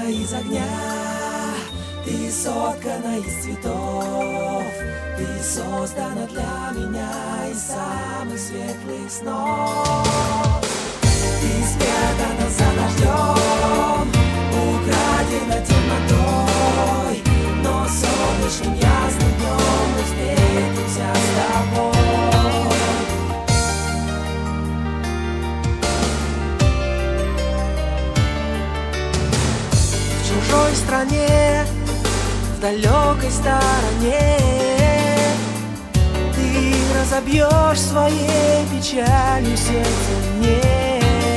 соткана из огня, ты соткана из цветов, ты создана для меня из самых светлых снов. Ты спрятана за дождем, украдена темнотой, но солнечным ясным днем мы встретимся с тобой. В чужой стране, в далекой стороне, ты разобьешь своей печалью сердце мне,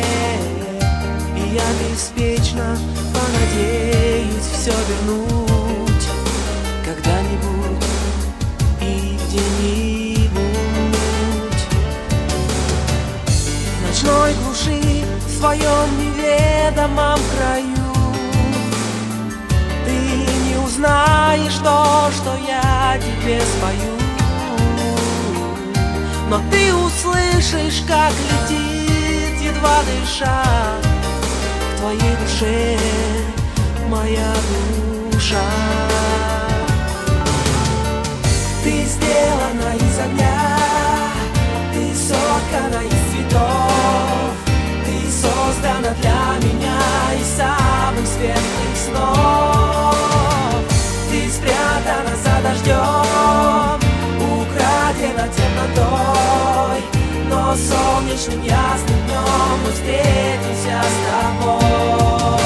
и я беспечно понадеюсь все вернуть когда-нибудь и где-нибудь. В ночной глуши, в своем неведомом краю, ты не узнаешь то, что я тебе спою, но ты услышишь, как летит, едва дыша, к твоей душе моя душа. Ты сделана из огня, ты соткана из цветов, ты создана для меня из самых светлых снов. Ты спрятана за дождем, украдена темнотой, но солнечным ясным днем мы встретимся с тобой.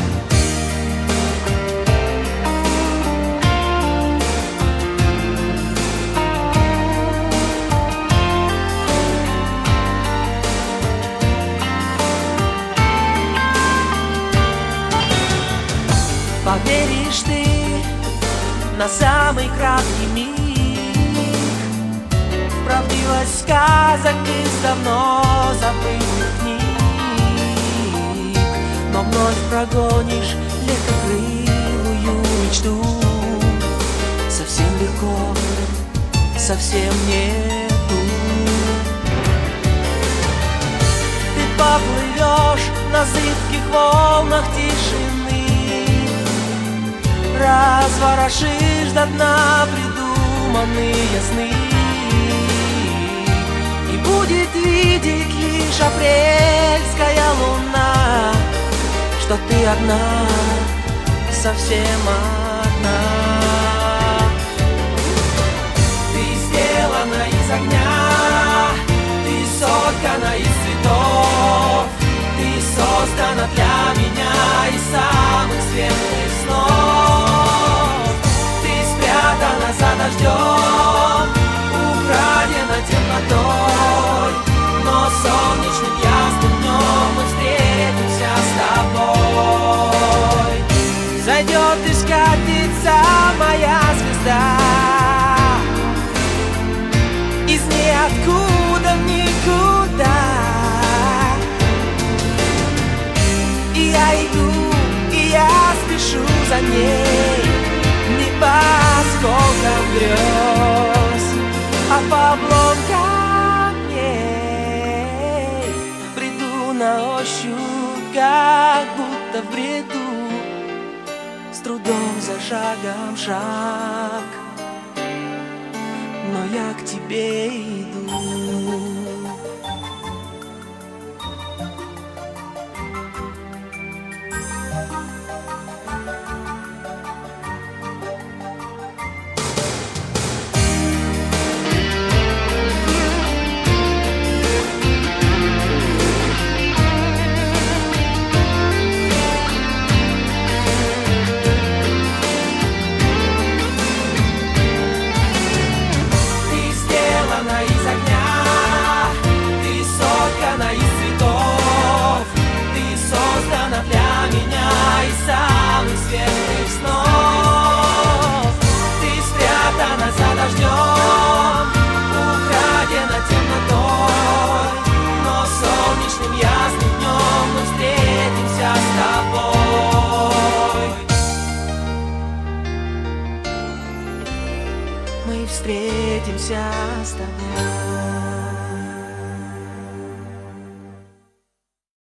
Поверишь ты на самый краткий миг правдивость сказок из давно забытых книг, но вновь прогонишь легкокрылую мечту. Совсем легко, совсем нету. Ты поплывешь на зыбких волнах тишины, разворошишь до дна придуманные сны, и будет видеть лишь апрельская луна, что ты одна, совсем одна. Ты сделана из огня, ты соткана из цветов, ты создана для меня из самых светлых снов. Ты спрятана за дождем, украдена темнотой, но солнечным ясным днем мы встретимся с тобой. Зайдет и скатится моя звезда из ниоткуда в никуда. И я иду, и я спешу за ней, не по осколкам грез, а по обломкам камней. Бреду на ощупь, как будто в бреду, с трудом за шагом шаг, но я к тебе иду. Мы встретимся с тобой.